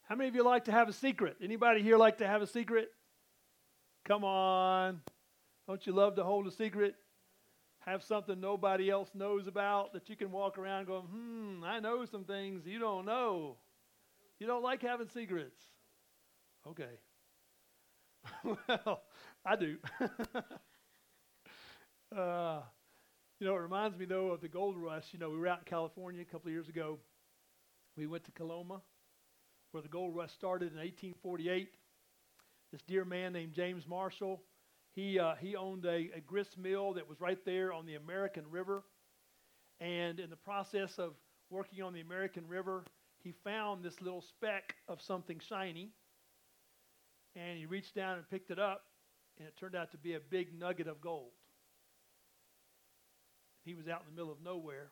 How many of you like to have a secret? Anybody here like to have a secret? Come on. Don't you love to hold a secret? Have something nobody else knows about that you can walk around going, I know some things you don't know. You don't like having secrets. Okay. Well, I do. It reminds me, though, of the gold rush. We were out in California a couple of years ago. We went to Coloma, where the gold rush started in 1848. This dear man named James Marshall, he owned a grist mill that was right there on the American River. And in the process of working on the American River, he found this little speck of something shiny. And he reached down and picked it up, and it turned out to be a big nugget of gold. He was out in the middle of nowhere,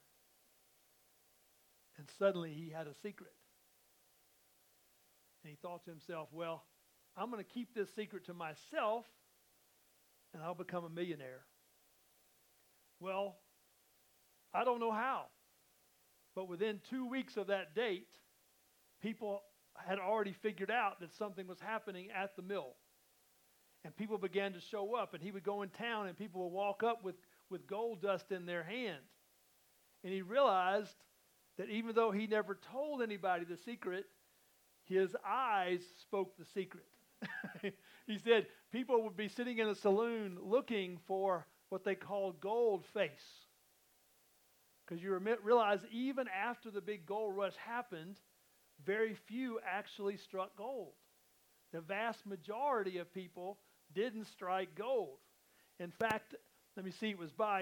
and suddenly he had a secret. And he thought to himself, well, I'm going to keep this secret to myself, and I'll become a millionaire. Well, I don't know how, but within 2 weeks of that date, people had already figured out that something was happening at the mill. And people began to show up, and he would go in town, and people would walk up with gold dust in their hand. And he realized that even though he never told anybody the secret, his eyes spoke the secret. He said people would be sitting in a saloon looking for what they called gold face. Because you realize even after the big gold rush happened, very few actually struck gold. The vast majority of people didn't strike gold. In fact, let me see, it was by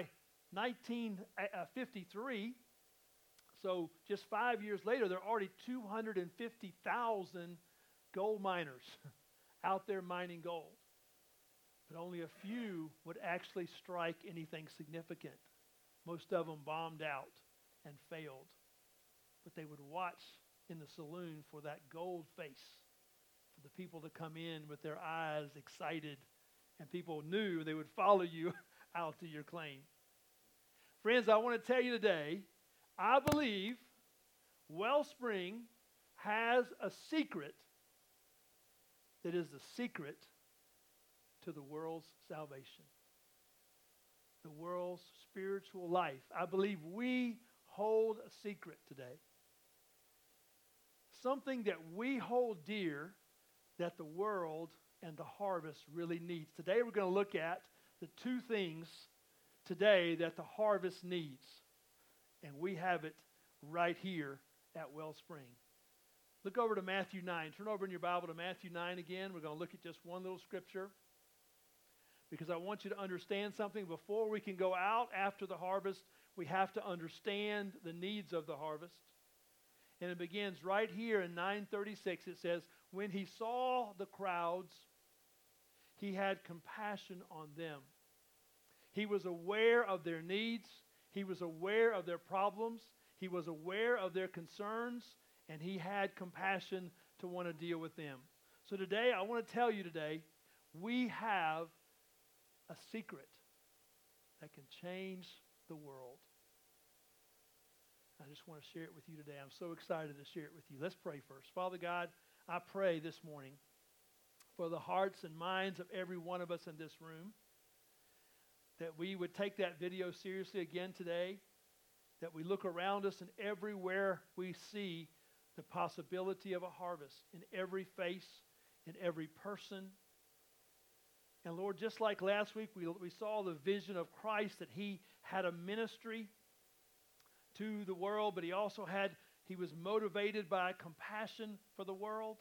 1953, so just 5 years later, there are already 250,000 gold miners out there mining gold. But only a few would actually strike anything significant. Most of them bombed out and failed. But they would watch in the saloon for that gold face, for the people to come in with their eyes excited, and people knew they would follow you out to your claim. Friends, I want to tell you today, I believe Wellspring has a secret that is the secret to the world's salvation, the world's spiritual life. I believe we hold a secret today. Something that we hold dear that the world and the harvest really needs. Today we're going to look at the two things today that the harvest needs. And we have it right here at Wellspring. Look over to Matthew 9. Turn over in your Bible to Matthew 9 again. We're going to look at just one little scripture, because I want you to understand something. Before we can go out after the harvest, we have to understand the needs of the harvest. And it begins right here in 9:36. It says, when he saw the crowds, he had compassion on them. He was aware of their needs. He was aware of their problems. He was aware of their concerns. And he had compassion to want to deal with them. So today, I want to tell you today, we have a secret that can change the world. I just want to share it with you today. I'm so excited to share it with you. Let's pray first. Father God, I pray this morning for the hearts and minds of every one of us in this room, that we would take that video seriously again today, that we look around us and everywhere we see the possibility of a harvest, in every face, in every person. And Lord, just like last week, we saw the vision of Christ, that he had a ministry to the world, but he was motivated by compassion for the world.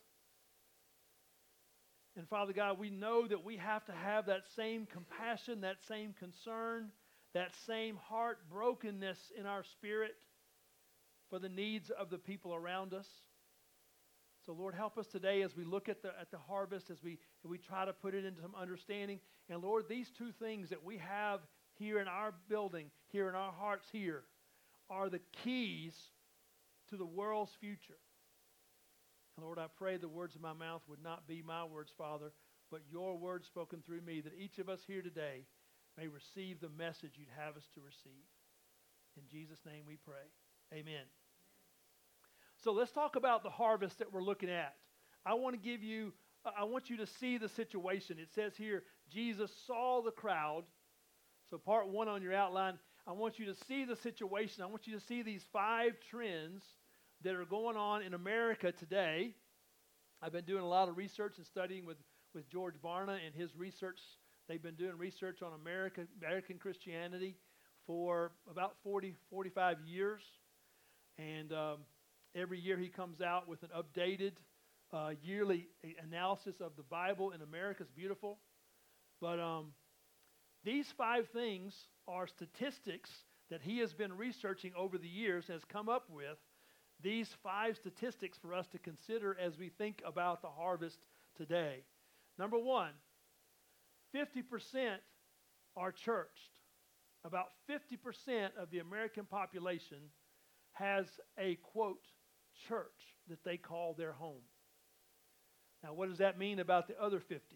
And Father God, we know that we have to have that same compassion, that same concern, that same heart brokenness in our spirit for the needs of the people around us. So Lord, help us today as we look at the harvest, as we try to put it into some understanding. And Lord, these two things that we have here in our building, here in our hearts here, are the keys to the world's future. And Lord, I pray the words of my mouth would not be my words, Father, but your words spoken through me, that each of us here today may receive the message you'd have us to receive. In Jesus' name we pray. Amen. So let's talk about the harvest that we're looking at. I want you to see the situation. It says here, Jesus saw the crowd. So part 1 on your outline, I want you to see the situation. I want you to see these 5 trends that are going on in America today. I've been doing a lot of research and studying with George Barna and his research. They've been doing research on American Christianity for about 45 years. And every year he comes out with an updated yearly analysis of the Bible in America. It's beautiful. But these 5 things are statistics that he has been researching over the years and has come up with. These 5 statistics for us to consider as we think about the harvest today. Number 1, 50% are churched. About 50% of the American population has a, quote, church that they call their home. Now, what does that mean about the other 50?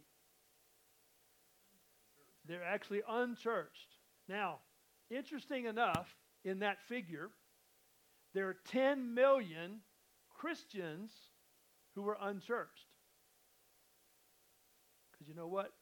They're actually unchurched. Now, interesting enough, in that figure, there are 10 million Christians who are unchurched. Because you know what?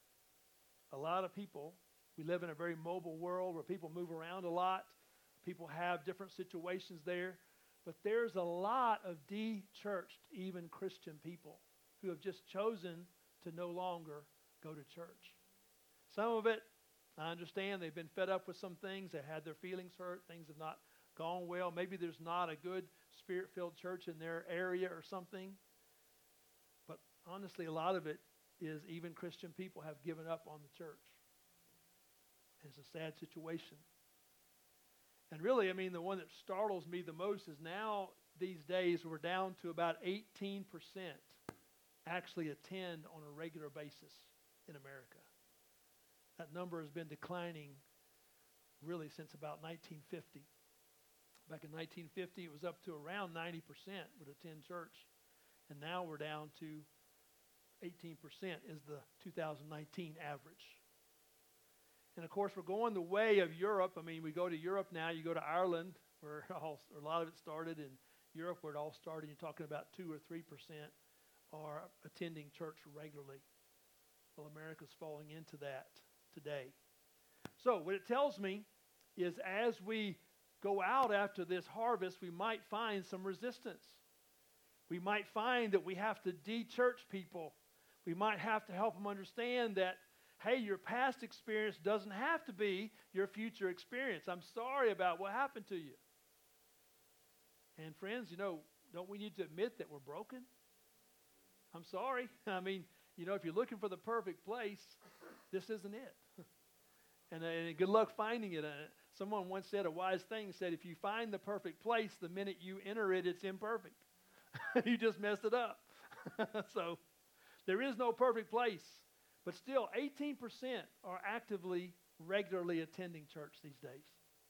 A lot of people, we live in a very mobile world where people move around a lot. People have different situations there. But there's a lot of de-churched, even Christian people, who have just chosen to no longer go to church. Some of it, I understand, they've been fed up with some things. They had their feelings hurt. Things have not gone well. Maybe there's not a good Spirit-filled church in their area or something. But honestly, a lot of it is even Christian people have given up on the church. It's a sad situation. And really, I mean, the one that startles me the most is now, these days, we're down to about 18% actually attend on a regular basis in America. That number has been declining really since about 1950. Back in 1950, it was up to around 90% would attend church. And now we're down to 18% is the 2019 average. And of course, we're going the way of Europe. I mean, we go to Europe now. You go to Ireland, where a lot of it started. In Europe, where it all started, you're talking about 2 or 3% are attending church regularly. Well, America's falling into that today. So what it tells me is as we go out after this harvest, we might find some resistance. We might find that we have to de-church people. We might have to help them understand that, hey, your past experience doesn't have to be your future experience. I'm sorry about what happened to you. And friends, don't we need to admit that we're broken? I'm sorry. I mean, if you're looking for the perfect place, this isn't it. And good luck finding it. Someone once said a wise thing, said, if you find the perfect place, the minute you enter it, it's imperfect. You just messed it up. So there is no perfect place. But still, 18% are actively, regularly attending church these days.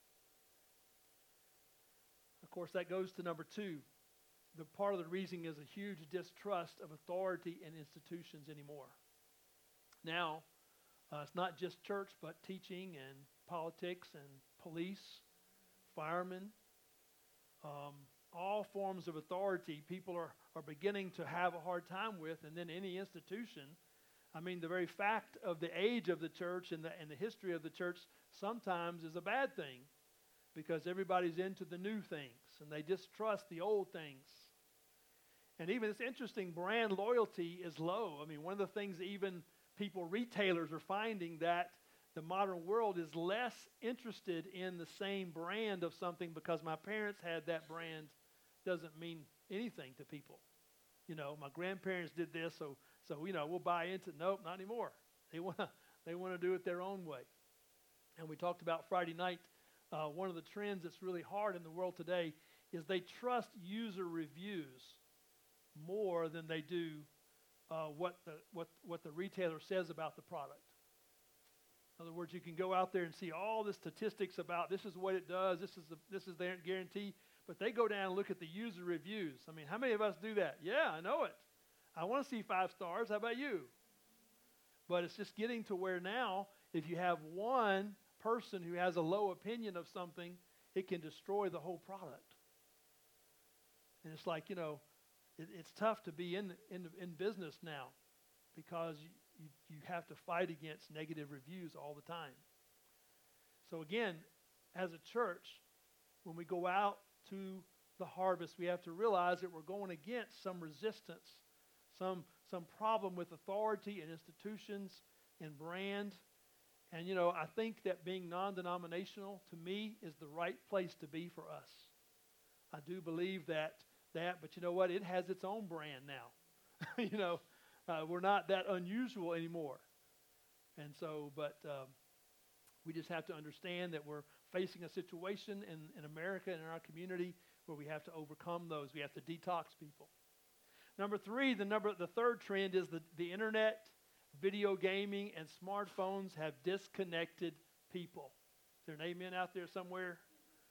Of course, that goes to number 2. The part of the reason is a huge distrust of authority and institutions anymore. Now, it's not just church, but teaching and politics and police, firemen, all forms of authority people are beginning to have a hard time with, and then any institution. I mean, the very fact of the age of the church and the history of the church sometimes is a bad thing because everybody's into the new things and they distrust the old things. And even it's interesting, brand loyalty is low. I mean, one of the things that even retailers are finding that the modern world is less interested in the same brand of something because my parents had that brand doesn't mean anything to people. My grandparents did this, so we'll buy into it. Nope, not anymore. They want to do it their own way. And we talked about Friday night, one of the trends that's really hard in the world today is they trust user reviews more than they do what the retailer says about the product. In other words, you can go out there and see all the statistics about this is what it does, this is their guarantee, but they go down and look at the user reviews. I mean, how many of us do that? Yeah, I know it. I want to see 5 stars. How about you? But it's just getting to where now, if you have one person who has a low opinion of something, it can destroy the whole product. And it's like, it's tough to be in business now because you have to fight against negative reviews all the time. So again, as a church, when we go out to the harvest, we have to realize that we're going against some resistance, some problem with authority and institutions and brand. And, I think that being non-denominational, to me, is the right place to be for us. I do believe that, but you know what? It has its own brand now. We're not that unusual anymore. And so, we just have to understand that we're facing a situation in America and in our community where we have to overcome those. We have to detox people. Number three, the third trend is the internet, video gaming, and smartphones have disconnected people. Is there an amen out there somewhere?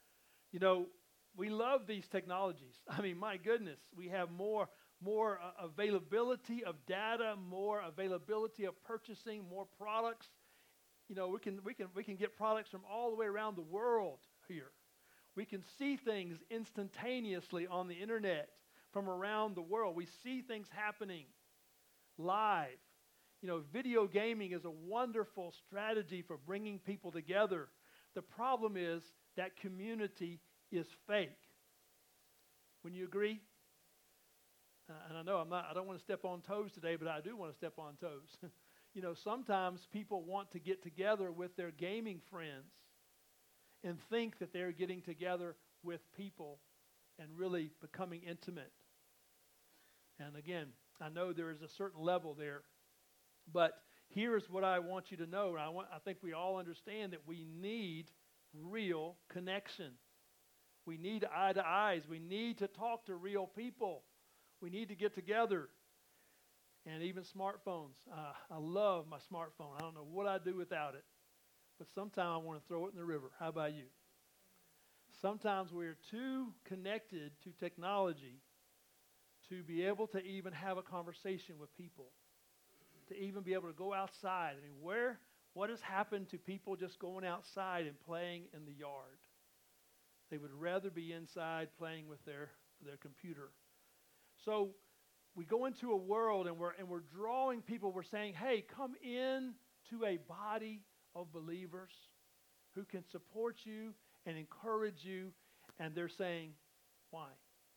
We love these technologies. I mean, my goodness, we have more availability of data, more availability of purchasing, more products. We can get products from all the way around the world here. We can see things instantaneously on the internet from around the world. We see things happening live. Video gaming is a wonderful strategy for bringing people together. The problem is that community is fake. Wouldn't you agree? And I know I don't want to step on toes today, but I do want to step on toes. Sometimes people want to get together with their gaming friends and think that they're getting together with people and really becoming intimate. And again, I know there is a certain level there, but here's what I want you to know. I think we all understand that we need real connection. We need eye to eyes. We need to talk to real people. We need to get together. And even smartphones. I love my smartphone. I don't know what I'd do without it. But sometimes I want to throw it in the river. How about you? Sometimes we're too connected to technology to be able to even have a conversation with people, to even be able to go outside. I mean, what has happened to people just going outside and playing in the yard? They would rather be inside playing with their computer. So we go into a world and we're drawing people. We're saying, hey, come in to a body of believers who can support you and encourage you. And they're saying, why?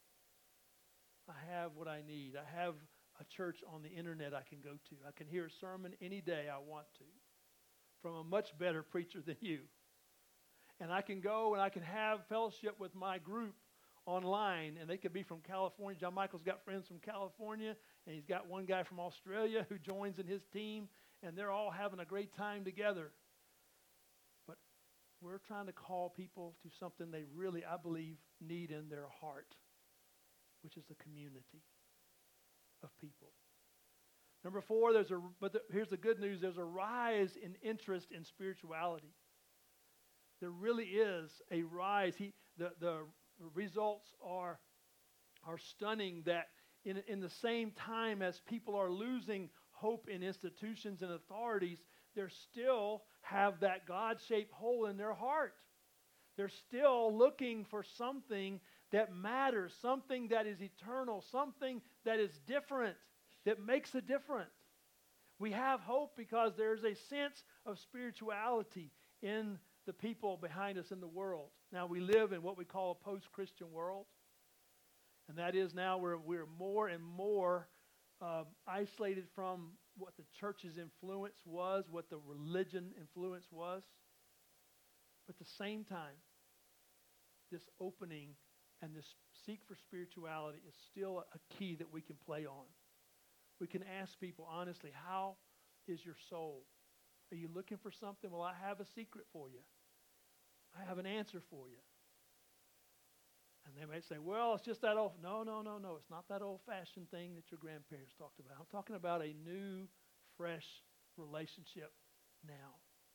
I have what I need. I have a church on the internet I can go to. I can hear a sermon any day I want to from a much better preacher than you. And I can go and I can have fellowship with my group online, and they could be from California. John Michael's got friends from California, and he's got one guy from Australia who joins in his team, and they're all having a great time together. But we're trying to call people to something they really, I believe, need in their heart, which is the community of people. Number four, here's the good news. There's a rise in interest in spirituality. There really is a rise. The results are stunning that in the same time as people are losing hope in institutions and authorities, they still have that God-shaped hole in their heart. They're still looking for something that matters, something that is eternal, something that is different, that makes a difference. We have hope because there's a sense of spirituality in the people behind us in the world. Now, we live in what we call a post-Christian world, and that is now we're more and more isolated from what the church's influence was, what the religion influence was. But at the same time, this opening and this seek for spirituality is still a key that we can play on. We can ask people honestly, how is your soul? Are you looking for something? Well, I have a secret for you. I have an answer for you. And they may say, well, it's just that old. No. It's not that old-fashioned thing that your grandparents talked about. I'm talking about a new, fresh relationship now.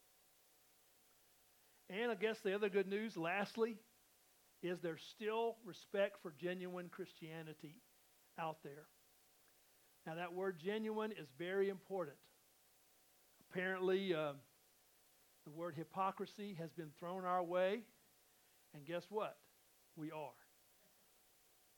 And I guess the other good news, lastly, is there's still respect for genuine Christianity out there. Now, that word genuine is very important. Apparently, the word hypocrisy has been thrown our way, and guess what? We are.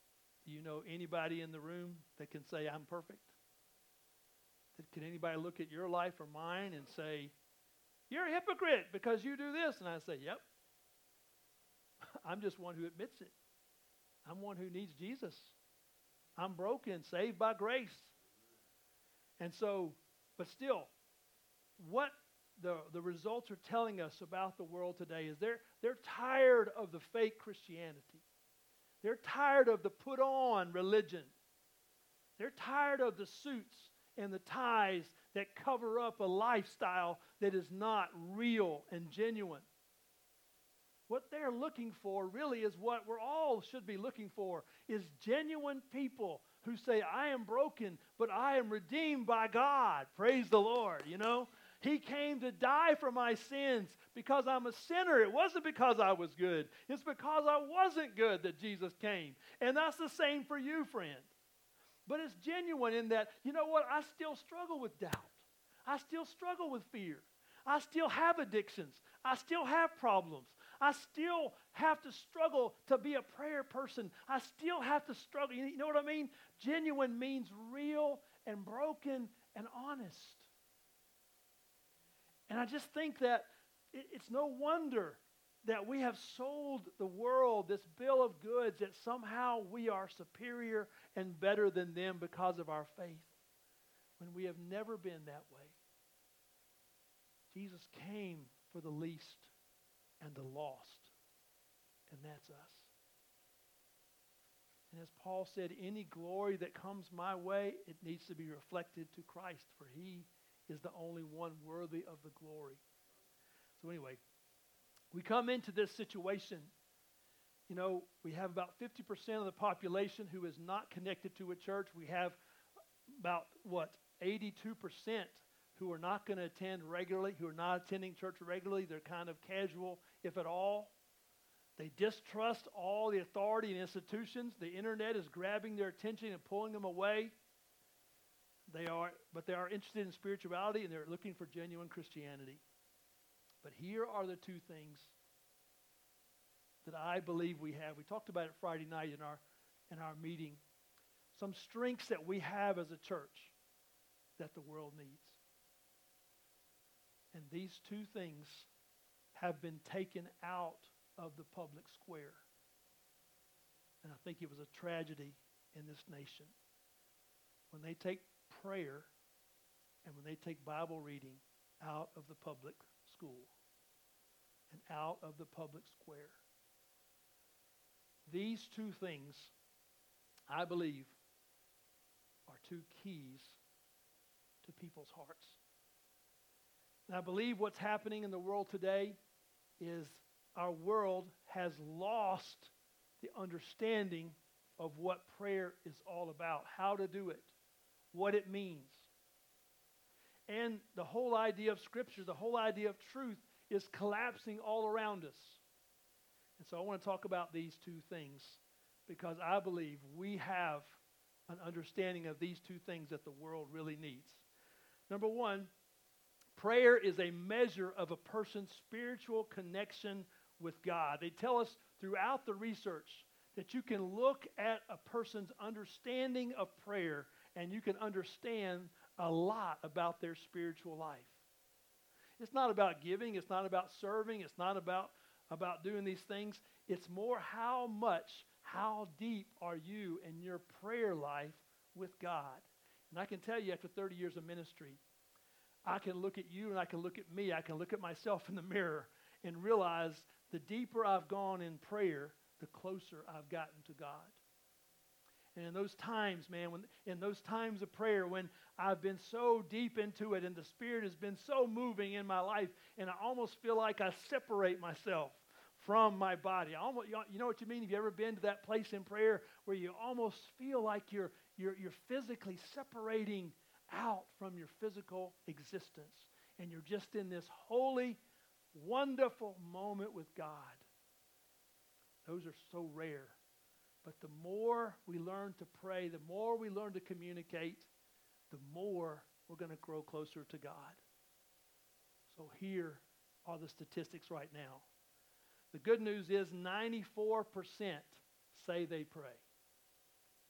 Do you know anybody in the room that can say, I'm perfect? Can anybody look at your life or mine and say, you're a hypocrite because you do this? And I say, yep. I'm just one who admits it. I'm one who needs Jesus. I'm broken, saved by grace. And so, but still, what the results are telling us about the world today is they're tired of the fake Christianity. They're tired of the put-on religion. They're tired of the suits and the ties that cover up a lifestyle that is not real and genuine. What they're looking for really is what we're all should be looking for, is genuine people who say, I am broken, but I am redeemed by God. Praise the Lord, you know. He came to die for my sins because I'm a sinner. It wasn't because I was good. It's because I wasn't good that Jesus came. And that's the same for you, friend. But it's genuine in that, you know what, I still struggle with doubt. I still struggle with fear. I still have addictions. I still have problems. I still have to struggle to be a prayer person. I still have to struggle. You know what I mean? Genuine means real and broken and honest. And I just think that it's no wonder that we have sold the world this bill of goods that somehow we are superior and better than them because of our faith, when we have never been that way. Jesus came for the least and the lost, and that's us. And as Paul said, any glory that comes my way, it needs to be reflected to Christ, for he is the only one worthy of the glory. So anyway, we come into this situation. You know, we have about 50% of the population who is not connected to a church. We have about, 82% who are not going to attend regularly, who are not attending church regularly. They're kind of casual, if at all. They distrust all the authority and institutions. The internet is grabbing their attention and pulling them away. They are interested in spirituality, and they're looking for genuine Christianity. But here are the two things that I believe we have. We talked about it Friday night in our meeting. Some strengths that we have as a church that the world needs. And these two things have been taken out of the public square. And I think it was a tragedy in this nation when they take prayer and when they take Bible reading out of the public school and out of the public square. These two things, I believe, are two keys to people's hearts. And I believe what's happening in the world today is our world has lost the understanding of what prayer is all about, how to do it, what it means. And the whole idea of Scripture, the whole idea of truth is collapsing all around us. And so I want to talk about these two things because I believe we have an understanding of these two things that the world really needs. Number one, prayer is a measure of a person's spiritual connection with God. They tell us throughout the research that you can look at a person's understanding of prayer and you can understand a lot about their spiritual life. It's not about giving. It's not about serving. It's not about doing these things. It's more how deep are you in your prayer life with God? And I can tell you after 30 years of ministry, I can look at you and I can look at me. I can look at myself in the mirror and realize the deeper I've gone in prayer, the closer I've gotten to God. And in those times, man, in those times of prayer when I've been so deep into it and the Spirit has been so moving in my life and I almost feel like I separate myself from my body. You know what you mean? Have you ever been to that place in prayer where you almost feel like you're physically separating out from your physical existence and you're just in this holy, wonderful moment with God? Those are so rare. But the more we learn to pray, the more we learn to communicate, the more we're going to grow closer to God. So here are the statistics right now. The good news is 94% say they pray.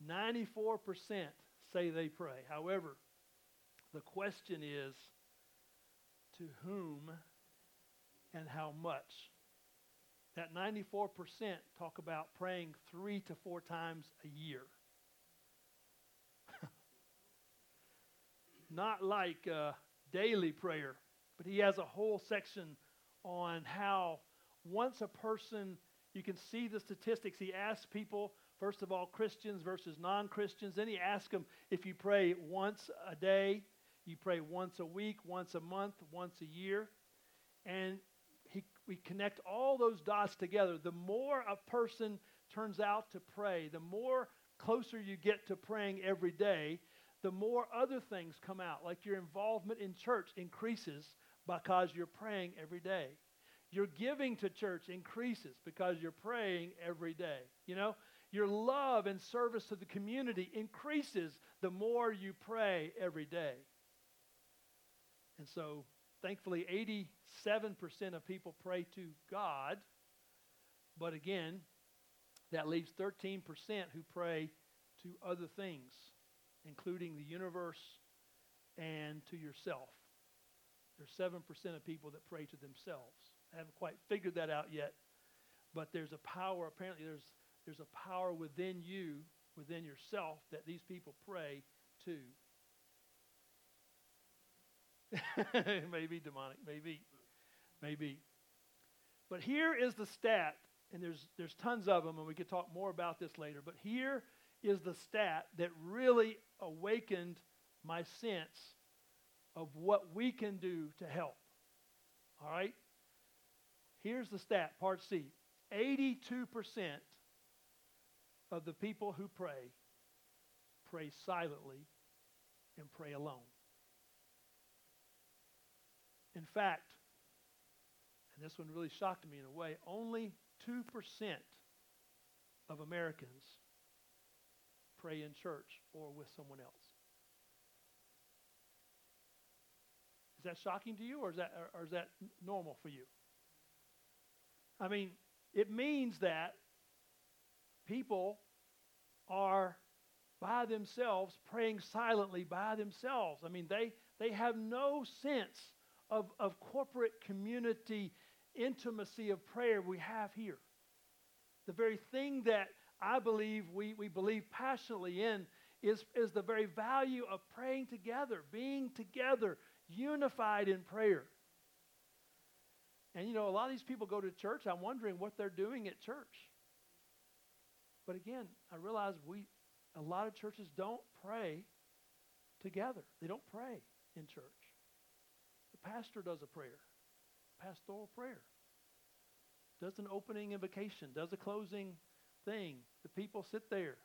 94% say they pray. However, the question is, to whom and how much? That 94% talk about praying 3 to 4 times a year. Not like daily prayer, but he has a whole section on how once a person, you can see the statistics. He asks people, first of all, Christians versus non-Christians. Then he asks them if you pray once a day, you pray once a week, once a month, once a year. And we connect all those dots together. The more a person turns out to pray, the more closer you get to praying every day, the more other things come out, like your involvement in church increases because you're praying every day. Your giving to church increases because you're praying every day. You know, your love and service to the community increases the more you pray every day. And so, thankfully, 87% of people pray to God. But again, that leaves 13% who pray to other things, including the universe and to yourself. There's 7% of people that pray to themselves. I haven't quite figured that out yet, but there's a power, apparently there's a power within you, within yourself, that these people pray to. Maybe demonic, maybe. But here is the stat, and there's tons of them, and we could talk more about this later, but here is the stat that really awakened my sense of what we can do to help. All right? Here's the stat, part C. 82% of the people who pray silently and pray alone. In fact, and this one really shocked me in a way, only 2% of Americans pray in church or with someone else. Is that shocking to you, or is that normal for you? I mean, it means that people are by themselves, praying silently by themselves. I mean, they have no sense of corporate community intimacy of prayer we have here. The very thing that I believe we believe passionately in is the very value of praying together, being together, unified in prayer. And you know, a lot of these people go to church. I'm wondering what they're doing at church. But again, I realize a lot of churches don't pray together. They don't pray in church. The pastor does a prayer, pastoral prayer. Does an opening invocation, does a closing thing. The people sit there.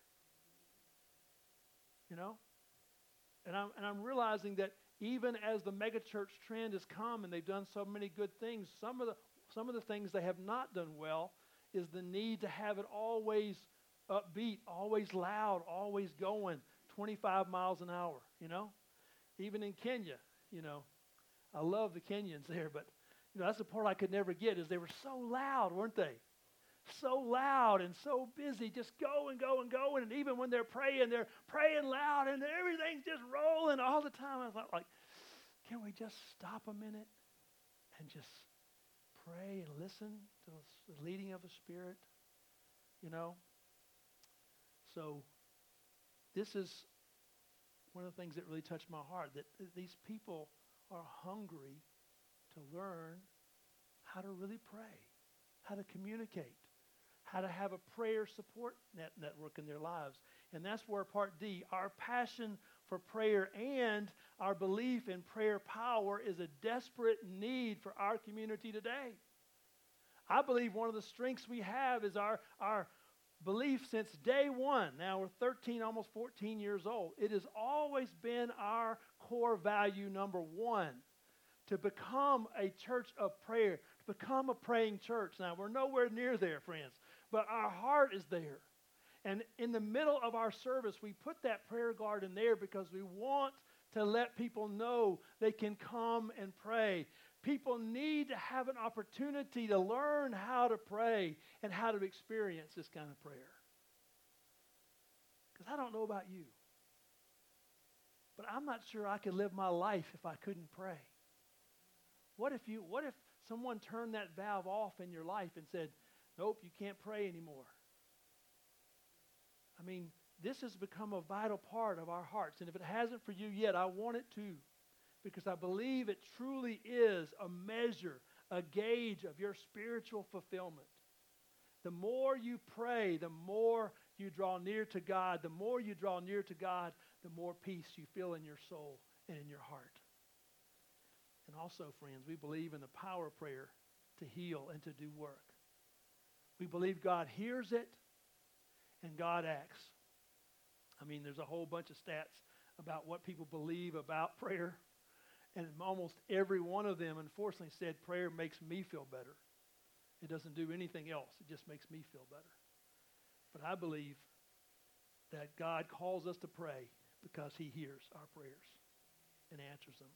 You know? And I'm realizing that even as the megachurch trend has come and they've done so many good things, some of the things they have not done well is the need to have it always upbeat, always loud, always going 25 miles an hour, you know? Even in Kenya, you know. I love the Kenyans there, but you know, that's the part I could never get, is they were so loud, weren't they? So loud and so busy, just going. And even when they're praying loud and everything's just rolling all the time. I thought, like, can we just stop a minute and just pray and listen to the leading of the Spirit? You know? So this is one of the things that really touched my heart, that these people are hungry to learn how to really pray, how to communicate, how to have a prayer support network in their lives. And that's where part D, our passion for prayer and our belief in prayer power, is a desperate need for our community today. I believe one of the strengths we have is our belief since day one. Now we're 13, almost 14 years old. It has always been our core value number one, to become a church of prayer, to become a praying church. Now, we're nowhere near there, friends, but our heart is there. And in the middle of our service, we put that prayer garden there because we want to let people know they can come and pray. People need to have an opportunity to learn how to pray and how to experience this kind of prayer. Because I don't know about you, but I'm not sure I could live my life if I couldn't pray. What if someone turned that valve off in your life and said, nope, you can't pray anymore? I mean, this has become a vital part of our hearts. And if it hasn't for you yet, I want it to. Because I believe it truly is a measure, a gauge of your spiritual fulfillment. The more you pray, the more you draw near to God. The more you draw near to God, the more peace you feel in your soul and in your heart. And also, friends, we believe in the power of prayer to heal and to do work. We believe God hears it and God acts. I mean, there's a whole bunch of stats about what people believe about prayer. And almost every one of them, unfortunately, said prayer makes me feel better. It doesn't do anything else. It just makes me feel better. But I believe that God calls us to pray because he hears our prayers and answers them.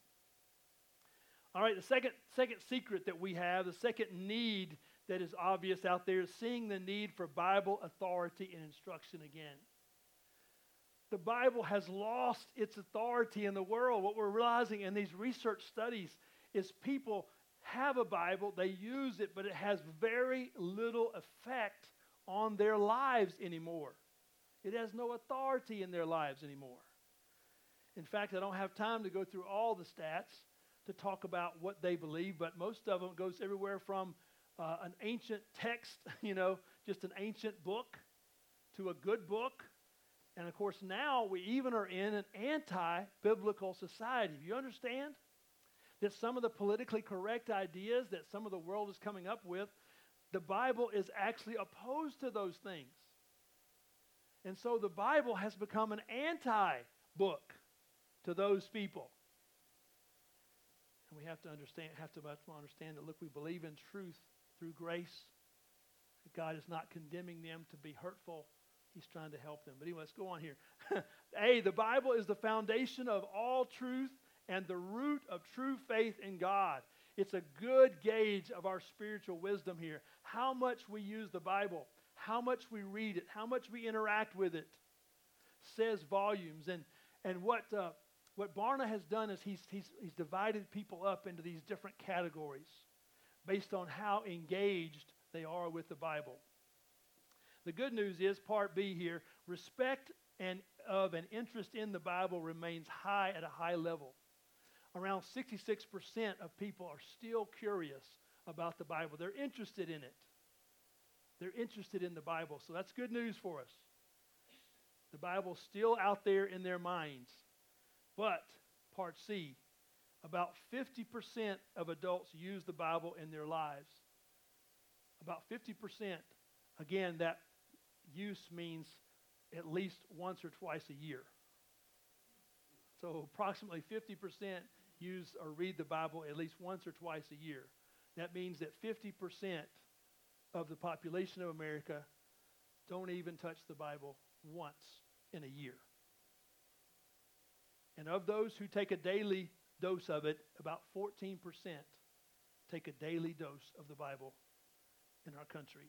All right, the second secret that we have, the second need that is obvious out there is seeing the need for Bible authority and instruction again. The Bible has lost its authority in the world. What we're realizing in these research studies is people have a Bible, they use it, but it has very little effect on their lives anymore. It has no authority in their lives anymore. In fact, I don't have time to go through all the stats to talk about what they believe, but most of them goes everywhere from an ancient text, just an ancient book, to a good book. And of course, now we even are in an anti-biblical society. Do you understand that some of the politically correct ideas that some of the world is coming up with, the Bible is actually opposed to those things? And so the Bible has become an anti-book to those people. And we have to understand that, look, we believe in truth through grace. God is not condemning them to be hurtful. He's trying to help them. But anyway, let's go on here. A, the Bible is the foundation of all truth and the root of true faith in God. It's a good gauge of our spiritual wisdom here. How much we use the Bible, how much we read it, how much we interact with it says volumes. And what Barna has done is he's divided people up into these different categories based on how engaged they are with the Bible. The good news is, part B here, respect of an interest in the Bible remains high at a high level. Around 66% of people are still curious about the Bible. They're interested in it. They're interested in the Bible. So that's good news for us. The Bible's still out there in their minds. But, part C, about 50% of adults use the Bible in their lives. About 50%. Again, that use means at least once or twice a year. So approximately 50% use or read the Bible at least once or twice a year. That means that 50% of the population of America don't even touch the Bible once in a year. And of those who take a daily dose of it, about 14% take a daily dose of the Bible in our country.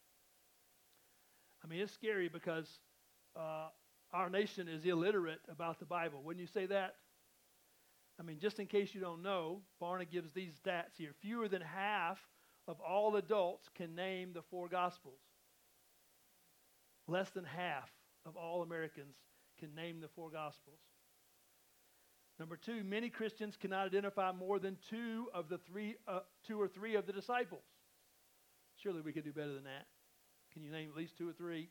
I mean, it's scary because our nation is illiterate about the Bible. Wouldn't you say that? I mean, just in case you don't know, Barna gives these stats here. Fewer than half of all adults can name the 4 Gospels. Less than half of all Americans can name the 4 Gospels. Number 2, many Christians cannot identify more than 2 or 3 of the disciples. Surely we could do better than that. Can you name at least 2 or 3?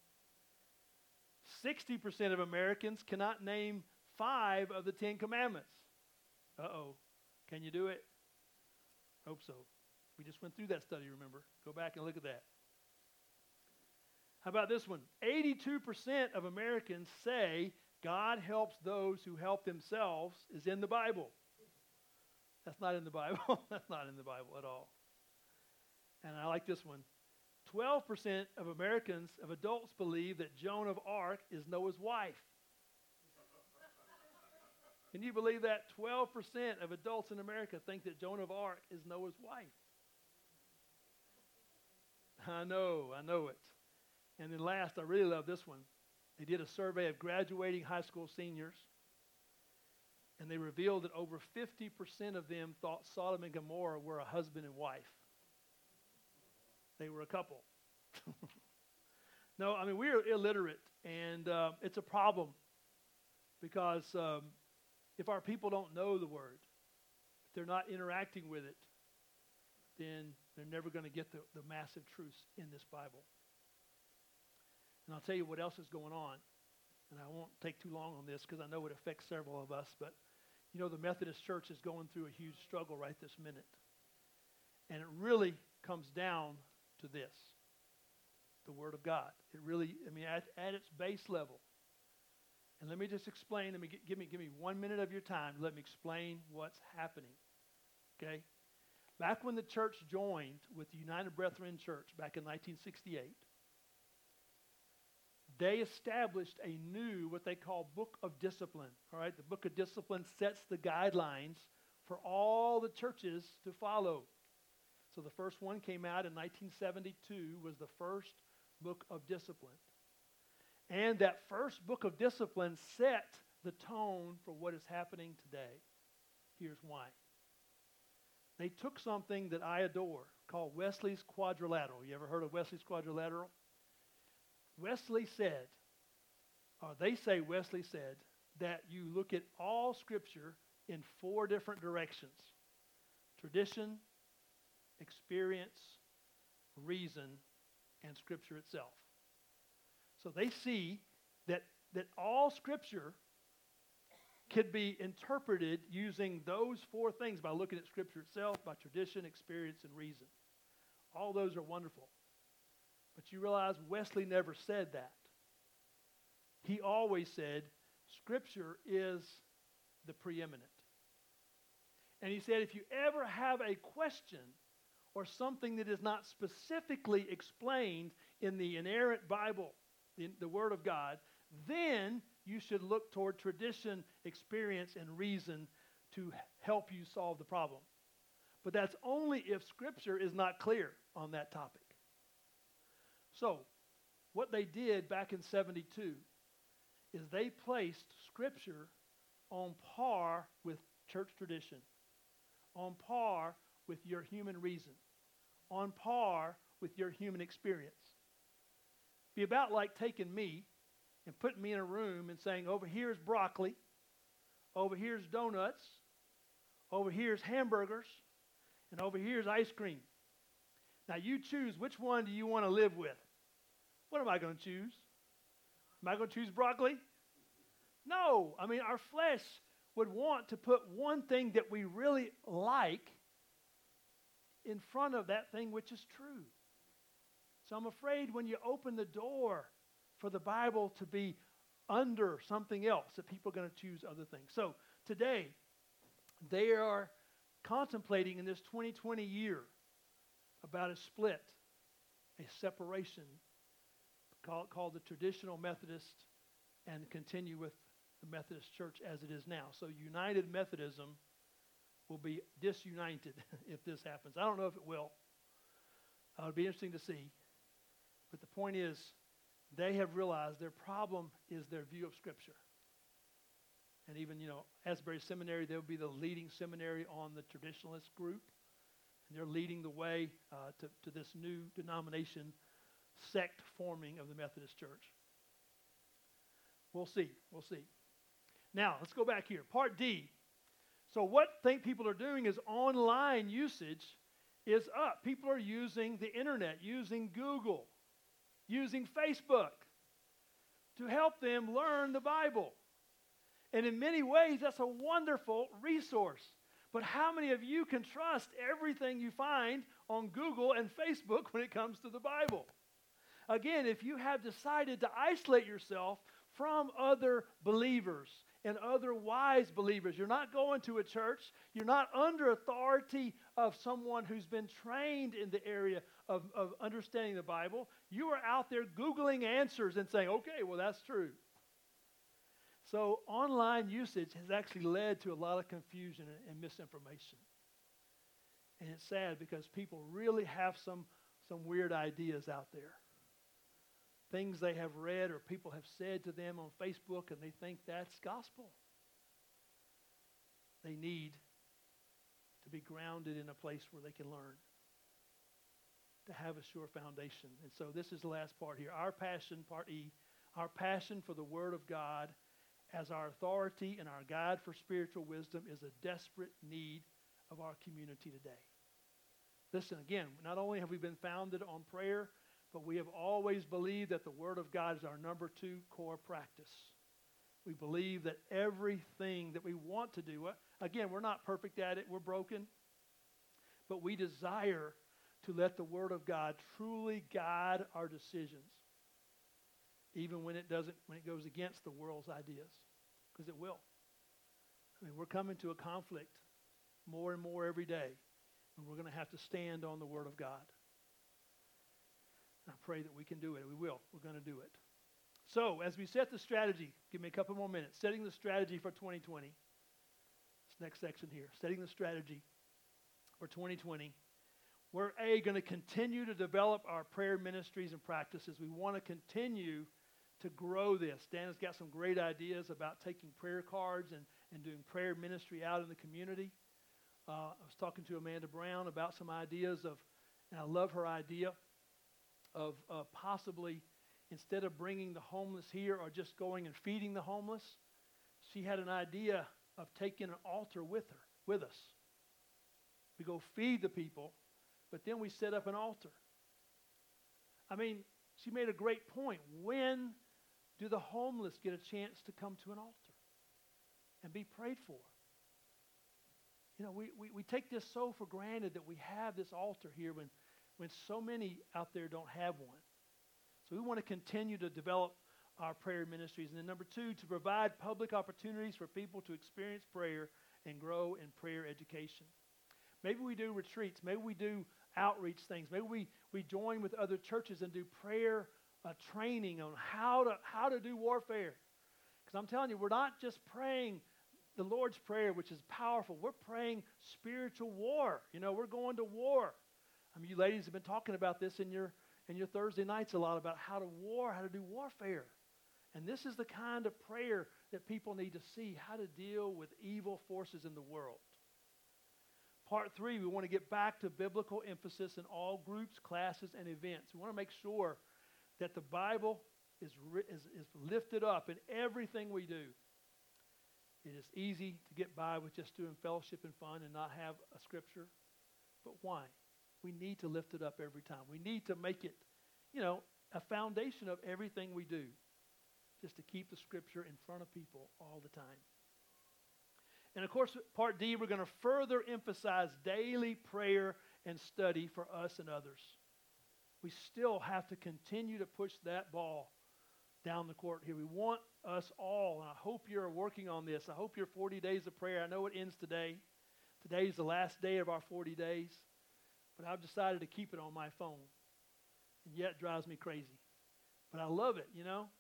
60% of Americans cannot name 5 of the 10 Commandments. Uh-oh. Can you do it? Hope so. We just went through that study, remember? Go back and look at that. How about this one? 82% of Americans say God helps those who help themselves is in the Bible. That's not in the Bible. That's not in the Bible at all. And I like this one. 12% of Americans, of adults, believe that Joan of Arc is Noah's wife. Can you believe that? 12% of adults in America think that Joan of Arc is Noah's wife. I know it. And then last, I really love this one. They did a survey of graduating high school seniors, and they revealed that over 50% of them thought Sodom and Gomorrah were a husband and wife. They were a couple. No, I mean, we're illiterate, and it's a problem because if our people don't know the Word, if they're not interacting with it, then they're never going to get the massive truths in this Bible. And I'll tell you what else is going on, and I won't take too long on this because I know it affects several of us, but you know, the Methodist Church is going through a huge struggle right this minute. And it really comes down to this, the Word of God. It really, I mean, at its base level. And let me just explain, give me 1 minute of your time. Let me explain what's happening, okay? Back when the church joined with the United Brethren Church back in 1968, they established a new, what they call Book of Discipline. All right, the Book of Discipline sets the guidelines for all the churches to follow. So the first one came out in 1972, was the first Book of Discipline. And that first Book of Discipline set the tone for what is happening today. Here's why. They took something that I adore called Wesley's Quadrilateral. You ever heard of Wesley's Quadrilateral? Wesley said, or they say Wesley said, that you look at all Scripture in 4 different directions: tradition, experience, reason, and Scripture itself. So they see that all Scripture could be interpreted using those 4 things by looking at Scripture itself, by tradition, experience, and reason. All those are wonderful. But you realize Wesley never said that. He always said Scripture is the preeminent. And he said if you ever have a question or something that is not specifically explained in the inerrant Bible, the Word of God, then you should look toward tradition, experience, and reason to help you solve the problem. But that's only if Scripture is not clear on that topic. So, what they did back in 72 is they placed Scripture on par with church tradition, on par with your human reason, on par with your human experience. Be about like taking me and putting me in a room and saying, over here's broccoli, over here's donuts, over here's hamburgers, and over here's ice cream. Now you choose which one do you want to live with. What am I going to choose? Am I going to choose broccoli? No. I mean, our flesh would want to put one thing that we really like in front of that thing which is true. So I'm afraid when you open the door for the Bible to be under something else, that people are going to choose other things. So today, they are contemplating in this 2020 year about a split, a separation called the traditional Methodist, and continue with the Methodist Church as it is now. So United Methodism will be disunited if this happens. I don't know if it will. It would be interesting to see. But the point is, they have realized their problem is their view of Scripture. And even, Asbury Seminary, they'll be the leading seminary on the traditionalist group. And they're leading the way to this new denomination sect forming of the Methodist Church. We'll see. Now, let's go back here. Part D. So what people are doing is online usage is up. People are using the internet, using Google, using Facebook to help them learn the Bible. And in many ways, that's a wonderful resource. But how many of you can trust everything you find on Google and Facebook when it comes to the Bible? Again, if you have decided to isolate yourself from other believers and other wise believers, you're not going to a church, you're not under authority of someone who's been trained in the area of understanding the Bible, you are out there Googling answers and saying, okay, well, that's true. So online usage has actually led to a lot of confusion and misinformation. And it's sad because people really have some weird ideas out there. things they have read or people have said to them on Facebook and they think that's gospel. They need to be grounded in a place where they can learn, to have a sure foundation. And so this is the last part here. Our passion, part E, our passion for the Word of God as our authority and our guide for spiritual wisdom is a desperate need of our community today. Listen, again, not only have we been founded on prayer, but we have always believed that the Word of God is our number 2 core practice. We believe that everything that we want to do, again, we're not perfect at it, we're broken, but we desire to let the Word of God truly guide our decisions, even when it goes against the world's ideas, because it will. I mean, we're coming to a conflict more and more every day, and we're going to have to stand on the Word of God. I pray that we can do it. We will. We're going to do it. So, as we set the strategy, give me a couple more minutes, setting the strategy for 2020. This next section here, setting the strategy for 2020. We're, going to continue to develop our prayer ministries and practices. We want to continue to grow this. Dan has got some great ideas about taking prayer cards and doing prayer ministry out in the community. I was talking to Amanda Brown about some ideas and I love her idea of possibly, instead of bringing the homeless here or just going and feeding the homeless, she had an idea of taking an altar with us. We go feed the people, but then we set up an altar. I mean, she made a great point. When do the homeless get a chance to come to an altar and be prayed for? You know, we take this so for granted that we have this altar here when so many out there don't have one. So we want to continue to develop our prayer ministries. And then number 2, to provide public opportunities for people to experience prayer and grow in prayer education. Maybe we do retreats. Maybe we do outreach things. Maybe we join with other churches and do prayer training on how to do warfare. Because I'm telling you, we're not just praying the Lord's Prayer, which is powerful. We're praying spiritual war. You know, we're going to war. I mean, you ladies have been talking about this in your Thursday nights a lot about how to do warfare. And this is the kind of prayer that people need to see, how to deal with evil forces in the world. Part 3, we want to get back to biblical emphasis in all groups, classes, and events. We want to make sure that the Bible is lifted up in everything we do. It is easy to get by with just doing fellowship and fun and not have a scripture. But why? We need to lift it up every time. We need to make it, a foundation of everything we do, just to keep the scripture in front of people all the time. And of course, part D, we're going to further emphasize daily prayer and study for us and others. We still have to continue to push that ball down the court here. We want us all, and I hope you're working on this. I hope your 40 days of prayer, I know it ends today. Today is the last day of our 40 days. But I've decided to keep it on my phone. And yet it drives me crazy. But I love it,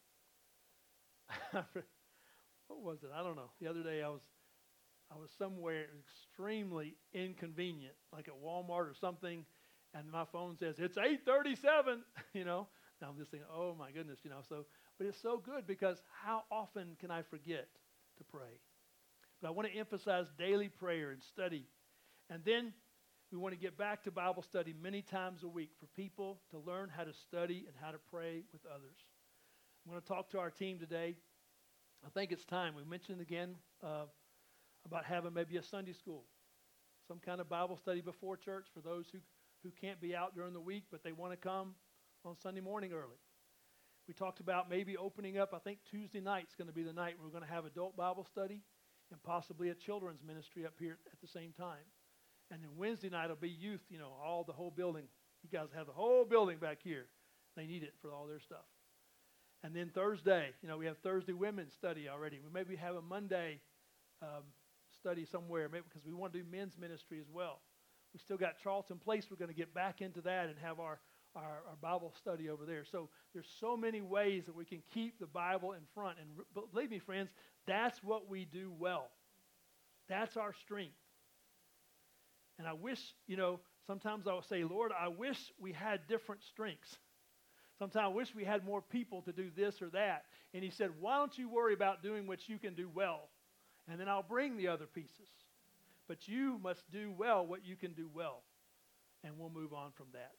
What was it? I don't know. The other day I was somewhere extremely inconvenient, like at Walmart or something, and my phone says, it's 8:37, Now I'm just thinking, oh my goodness, but it's so good because how often can I forget to pray? But I want to emphasize daily prayer and study. And then we want to get back to Bible study many times a week for people to learn how to study and how to pray with others. I'm going to talk to our team today. I think it's time. We mentioned again about having maybe a Sunday school, some kind of Bible study before church for those who can't be out during the week, but they want to come on Sunday morning early. We talked about maybe opening up, I think Tuesday night is going to be the night we're going to have adult Bible study and possibly a children's ministry up here at the same time. And then Wednesday night will be youth, the whole building. You guys have the whole building back here. They need it for all their stuff. And then Thursday, we have Thursday women's study already. We maybe have a Monday study somewhere, maybe because we want to do men's ministry as well. We still got Charlton Place. We're going to get back into that and have our Bible study over there. So there's so many ways that we can keep the Bible in front. And believe me, friends, that's what we do well. That's our strength. And I wish, sometimes I will say, Lord, I wish we had different strengths. Sometimes I wish we had more people to do this or that. And he said, why don't you worry about doing what you can do well? And then I'll bring the other pieces. But you must do well what you can do well. And we'll move on from that.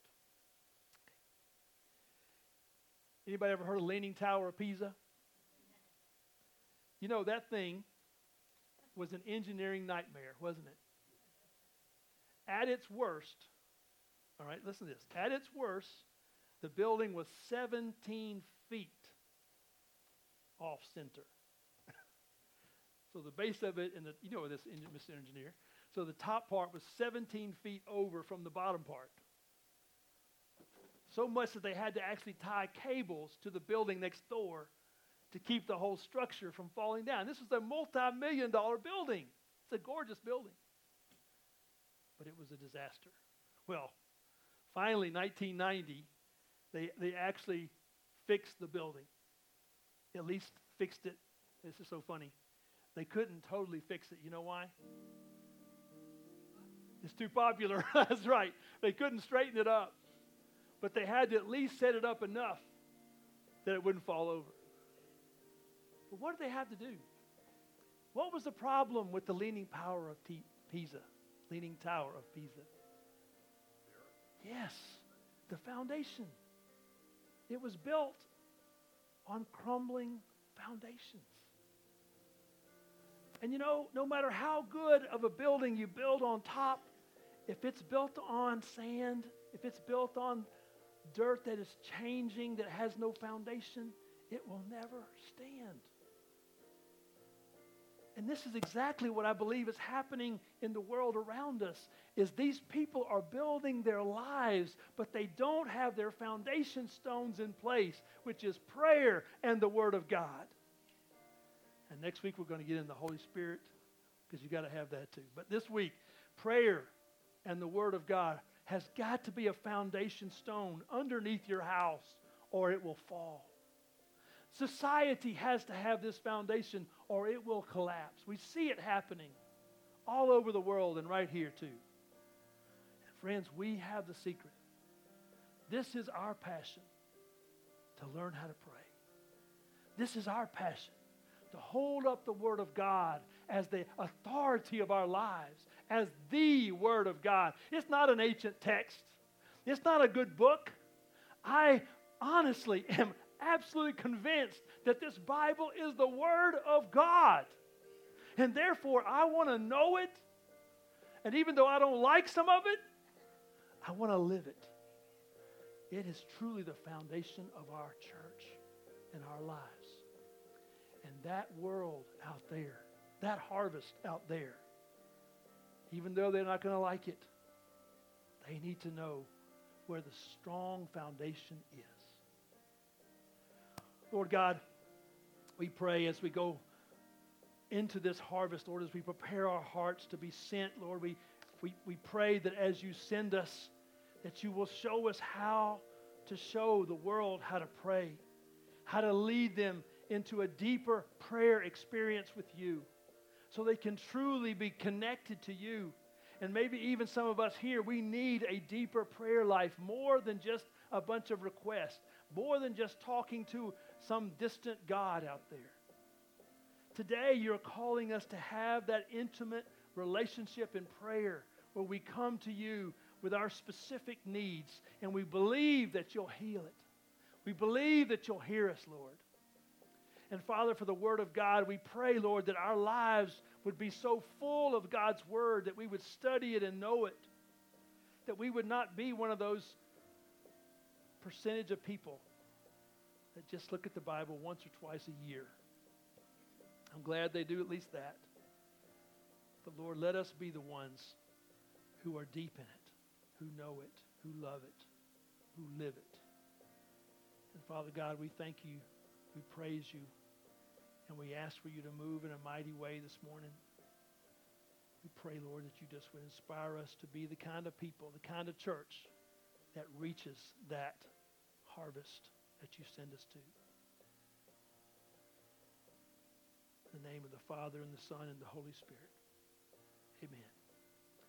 Anybody ever heard of Leaning Tower of Pisa? You know, that thing was an engineering nightmare, wasn't it? At its worst, all right, listen to this. At its worst, the building was 17 feet off center. So the base of it, and you know this, Mr. Engineer. So the top part was 17 feet over from the bottom part. So much that they had to actually tie cables to the building next door to keep the whole structure from falling down. This was a multi-million-dollar building. It's a gorgeous building. But it was a disaster. Well, finally, 1990, they actually fixed the building. At least fixed it. This is so funny. They couldn't totally fix it. You know why? It's too popular. That's right. They couldn't straighten it up. But they had to at least set it up enough that it wouldn't fall over. But what did they have to do? What was the problem with the Leaning Tower of Pisa? Leaning Tower of Pisa. Yes, the foundation. It was built on crumbling foundations. And you know, no matter how good of a building you build on top, if it's built on sand, if it's built on dirt that is changing, that has no foundation, it will never stand. And this is exactly what I believe is happening in the world around us, is these people are building their lives, but they don't have their foundation stones in place, which is prayer and the Word of God. And next week we're going to get in the Holy Spirit, because you got to have that too. But this week, prayer and the Word of God has got to be a foundation stone underneath your house, or it will fall. Society has to have this foundation, or it will collapse. We see it happening all over the world and right here too. And friends, we have the secret. This is our passion, to learn how to pray. This is our passion, to hold up the Word of God as the authority of our lives, as the Word of God. It's not an ancient text. It's not a good book. I honestly am absolutely convinced that this Bible is the Word of God. And therefore, I want to know it. And even though I don't like some of it, I want to live it. It is truly the foundation of our church and our lives. And that world out there, that harvest out there, even though they're not going to like it, they need to know where the strong foundation is. Lord God, we pray as we go into this harvest, Lord, as we prepare our hearts to be sent, Lord, we pray that as you send us, that you will show us how to show the world how to pray, how to lead them into a deeper prayer experience with you, so they can truly be connected to you. And maybe even some of us here, we need a deeper prayer life, more than just a bunch of requests, more than just talking to some distant God out there. Today, you're calling us to have that intimate relationship in prayer, where we come to you with our specific needs, and we believe that you'll heal it. We believe that you'll hear us, Lord. And Father, for the Word of God, we pray, Lord, that our lives would be so full of God's Word that we would study it and know it, that we would not be one of those percentage of people that just look at the Bible once or twice a year. I'm glad they do at least that. But Lord, let us be the ones who are deep in it, who know it, who love it, who live it. And Father God, we thank you, we praise you, and we ask for you to move in a mighty way this morning. We pray, Lord, that you just would inspire us to be the kind of people, the kind of church that reaches that harvest that you send us to. In the name of the Father, and the Son, and the Holy Spirit. Amen.